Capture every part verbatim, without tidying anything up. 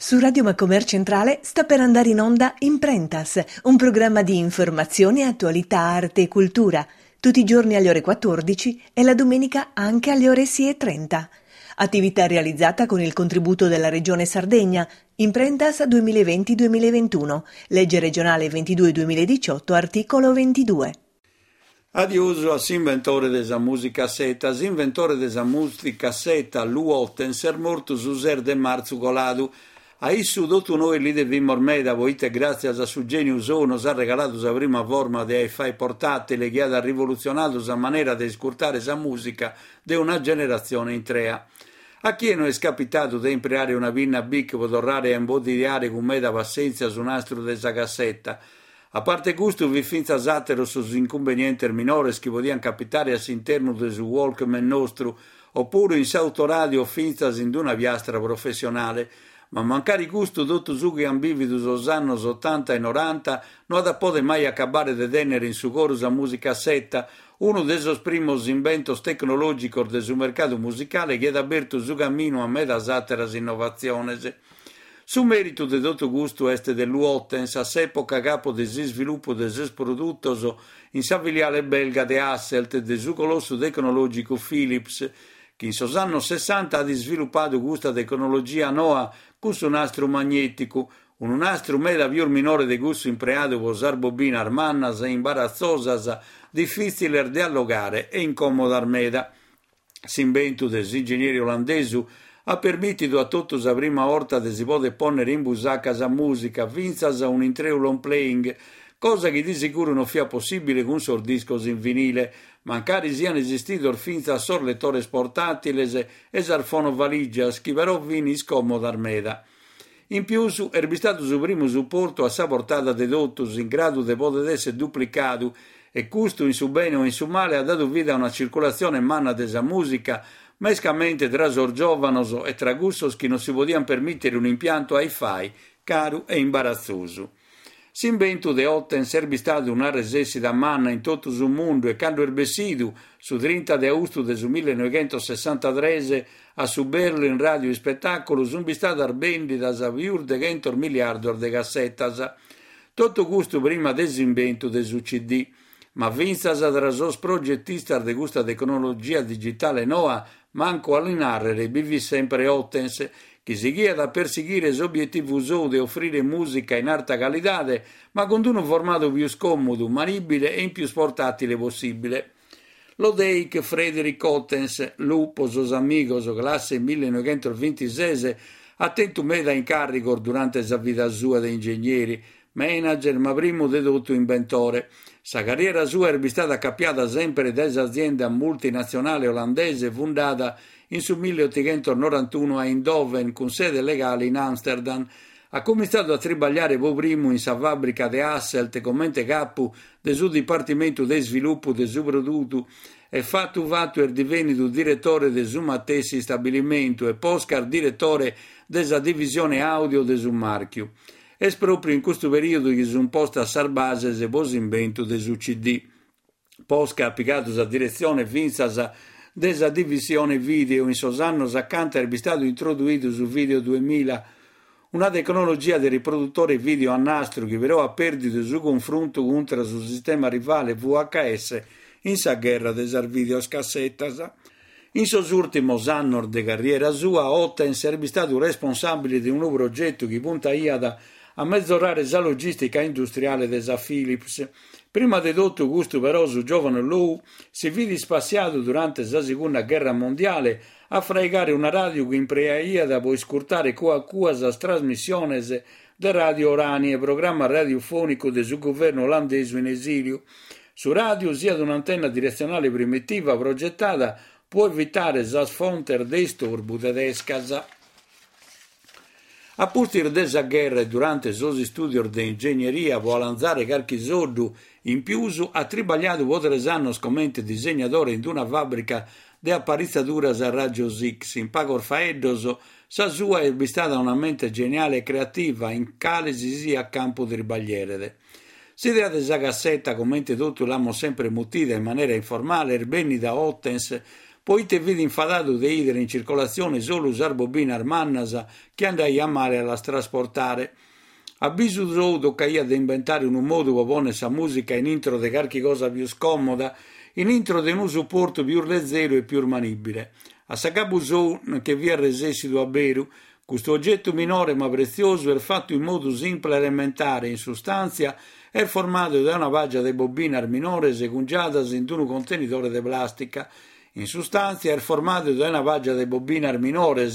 Su Radio Macomer Centrale sta per andare in onda Imprentas, un programma di informazione, attualità, arte e cultura, tutti i giorni alle ore quattordici e la domenica anche alle ore sei e trenta. Attività realizzata con il contributo della Regione Sardegna, Imprentas duemilaventi duemilaventuno, legge regionale ventidue duemiladiciotto, articolo ventidue. Adiuso a inventore della musica cassetta, inventore della musica cassetta, Lu Ottens, er mortus user de marzu goladu. A issu dotu noi li devim ormeda, voite grazie a su genius o nos ha regalato la prima forma de hi-fi portatile che ha rivoluzionato la maniera di ascoltare la musica de una generazione in trea. A chi non è scapitato di impreare una pinna bic per tornare a imbottigliare con meda pazienza su nastro della cassetta? A parte gusto vi finza zatero su inconvenienti minori che potevano capitare all'interno del suo Walkman nostro, oppure in autoradio finza in una piastra professionale, ma mancare gusto tutto su che ambividus os anni ottanta e novanta non da pode mai accabare de tenere in su coro la musica cassetta, uno dei suoi primos inventos tecnologicos del suo mercato musicale che ha aperto su cammino a meda zateras innovaziones. Su merito de tutto gusto este de Luottens, a s'epoca capo de si sviluppo de ses produttos in sa filiale belga de Hasselt de su colosso tecnologico Philips, che in sos anni sessanta ha sviluppato questa tecnologia nuova con su nastro magnetico, un nastro meda più minore de gusto impreato con sar bobina armannas e imbarazzosas, difficile de allogare e incomodar meda. S'invento des ingegneri olandesi ha permesso a tutti la prima volta di si poter ponere in busacca la musica, vinzas un intreu long playing, cosa che di sicuro non sia possibile con sor discos in vinile, mancari siano esistiti finza sor lettores portatiles e sarfono valigias, che però vini scomoda armeda. In più, su è stato su primo supporto a sa portata de dottus in grado di poter essere duplicato e questo in su bene o in su male ha dato vita a una circolazione manna della musica, mescamente tra sor giovanos e tra gustos che non si potevano permettere un impianto hi-fi caro e imbarazzoso. S'invento de Ottens è stato un arresessi da manna in tutto il mondo e quando er bessidu su trenta de agosto del millenovecentosessantatré a su Berlin Radio e Spettacolo sono stati arbendi da più di cento miliardi di cassettas. Tutto questo prima dell'invento del su C D, ma vinzas tra sos progettistas de questa tecnologia digitale nuova manco all'inarrere vivi sempre Ottens, che si guia da perseguire l'obiettivo suo di offrire musica in alta qualità, ma con un formato più scomodo, manibile e in più portatile possibile. Lo Deik Frederick Ottens, lupo sos amigos, classe millenovecentoventisei, ha tenuto meda incarico durante la vita sua di ingegneri, manager, ma primo di tutto inventore. Sa carriera sua è stata accappiata sempre dall'azienda multinazionale olandese fondata in su milleottocentonovantuno a Eindhoven con sede legale in Amsterdam. Ha cominciato a tribagliare poi primo in sa fabbrica di Hasselt come capo del suo dipartimento di sviluppo del suo prodotto e fatto fatto è divenuto direttore del suo matessi stabilimento e Poscar direttore della divisione audio del suo marchio. È proprio in questo periodo che sono posta a Sarbase e poi invento del suo C D. Posca ha applicato la direzione finza della divisione video in Sosanno accanto è stato introdotto su Video duemila, una tecnologia di riproduttore video a nastro che però ha perduto il suo confronto contro il sistema rivale V H S in sa guerra delle videocassettas. In sos ultimos anni di carriera sua, Ottens è stato responsabile di un nuovo progetto che punta a a mezzorare la logistica industriale della Philips. Prima di tutto questo però su giovane Lou si vide spaziato durante la seconda guerra mondiale a fregare una radio che impreaia da poi scurtare qua a qua le trasmissioni del Radio Orani, programma radiofonico del suo governo olandese in esilio. Su radio sia ad un'antenna direzionale primitiva progettata può evitare la sfonte disturbo tedescas. A partire della guerra e durante i suoi studi di ingegneria può lanzare qualche soldo in più ha tribagliato tre anni come disegnatore in una fabbrica di apparizzaduras a raggios X. In Pagor Faeddos, sa sua è stata una mente geniale e creativa in cale si sia a campo di ribagliere. Si tratta di cassetta, come tutto l'hanno sempre mutita in maniera informale, er benni da Ottens, Poi te vidi infadato di idere in circolazione solo usare bobine armannasa che andai a male alla trasportare. Abbiso tocca io ad inventare un modo per ponere sa musica in intro di qualche cosa più scomoda, in intro di un supporto più leggero e più manibile. A Sacabusou che vi resesido a Beru, questo oggetto minore ma prezioso è fatto in modo simple e elementare, in sostanza è formato da una vaggia di bobine minore secungiata in un contenitore di plastica. In sostanza è formato da una vaggia di bobine minore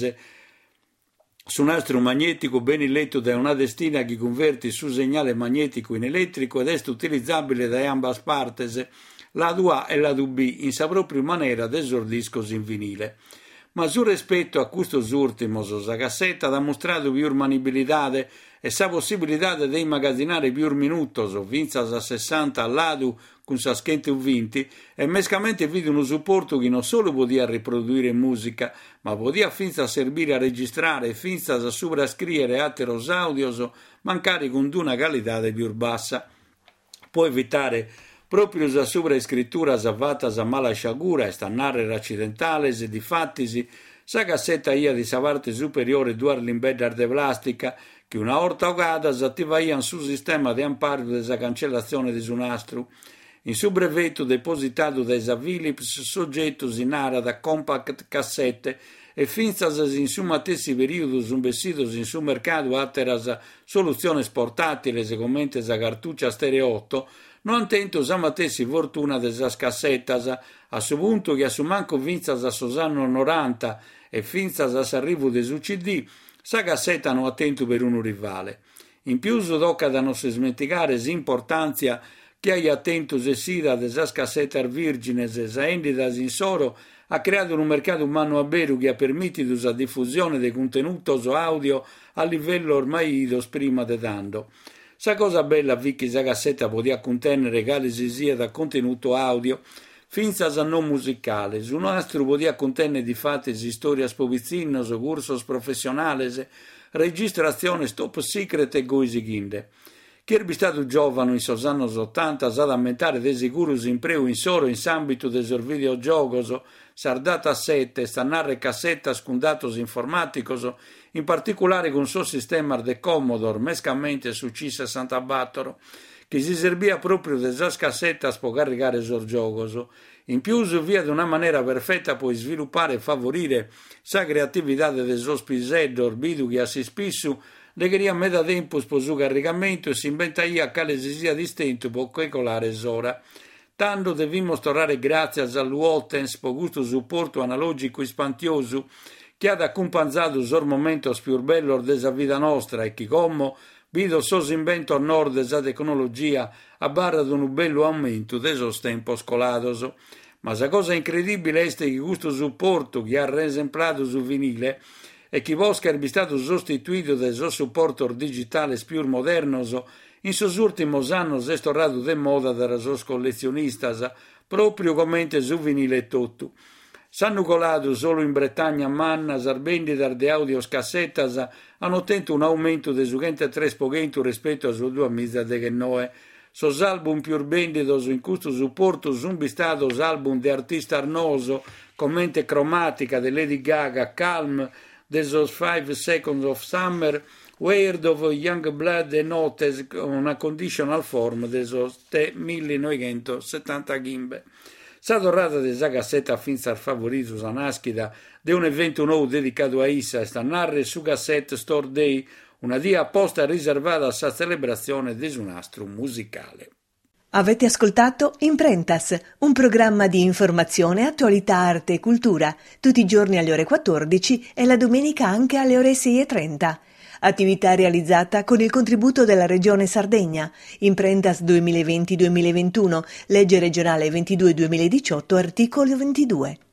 su un nastro magnetico ben letto da una destina che converte il suo segnale magnetico in elettrico ed è utilizzabile da ambas partes, lato A e lato B, in sa propria maniera desordiscos in vinile. Ma su rispetto a questo ultimo, sa cassetta ha mostrato più manibilità e sa possibilità di immagazzinare più minutos, vinzas a sessanta al lato con sa schente venti, e mescamente vide un supporto che non solo podia riprodurre musica, ma podia finza servire a registrare, finza a sovrascrivere atteros audios, mancare con una qualità più bassa. Può evitare proprio la sovrascrittura zavata a mala sciagura e stannare accidentales e difattisi, sa cassetta ia di sa parte superiore due all'imbedar de plastica che una volta ogata s'attiva ia su sistema di amparo de sa cancellazione di su nastro. In su brevetto depositato da sa Philips soggettos in area da compact cassette e finzas in su matessi periodos investidos in su mercato atteras soluzione portatile secomente sa cartuccia stereo otto, non tento sa matessi fortuna de sa cassettas, a su punto che a su manco vinzas a sosanno noranta e finzas a s'arrivo de su C D, sa cassetta non attento per un rivale. In più tocca da non si smenticare l'importanza che hai attento se sida de sa cassettas virgines e sa endidas in soro ha creato un mercato umano a Beru che ha permesso la diffusione dei contenuti audio a livello ormai dos prima de tanto. Sa cosa bella vi che sa cassetta podia contenere quale sia da contenuto audio, finza sa non musicale. Su nastro podia contenere di fatti storie spovizzinos, cursos professionales, registrazione top secret e goisi ghinde. Chi è stato giovane in sos annos ottanta sa da aumentare de sicurus in preu in soro in s'ambito de sos videogiochos, sardata sette, stanare cassetta scundatos informaticos, in particolare con suo sistema de Commodore, mescamente su C sessantaquattro, che si servia proprio de sas cassettas per caricare sos giocos. In più, via di una maniera perfetta puoi sviluppare e favorire sa creatività de sos piseddor, bidu che assi spissu le queria meda tempo per su caricamento e si inventaia quale si sia distinto per calcolare s'ora. Tanto devi mostrare grazie all'Uotens per questo supporto analogico ispantioso che ha accompagnato sos momentos più bello della vita nostra e che come vido sos invento a nord della tecnologia a barra di un bello aumento de sos tempos colados. Ma la cosa incredibile è che questo supporto che ha resemplato su vinile e che Vosca è stato sostituito da sos supportos digitales più modernos in sos ultimos annos è tornato de moda da sos collezionistas, proprio come su vinile e tutto. S'hanno colato solo in Bretagna a manna, vendita de audios cassettas hanno ottenuto un aumento de su trenta per cento rispetto a su due mesi de che noi. Sos album più vendidos in questo supporto sono bistados album de artista arnoso, commente cromatica de Lady Gaga, Calm, de sos Five Seconds of Summer, Weird of Young Blood e Notes, una conditional form de sos millenovecentosettanta gimbe. Sa torrata de sa cassetta finza al favorito sa naschida de un evento nuovo dedicato a issa e sta narre su cassette Store Day, una dia apposta riservata a sa celebrazione de su nastro musicale. Avete ascoltato Imprentas, un programma di informazione, attualità, arte e cultura, tutti i giorni alle ore quattordici e la domenica anche alle ore sei e trenta. Attività realizzata con il contributo della Regione Sardegna. Imprentas duemilaventi duemilaventuno, legge regionale ventidue duemiladiciotto, articolo ventidue.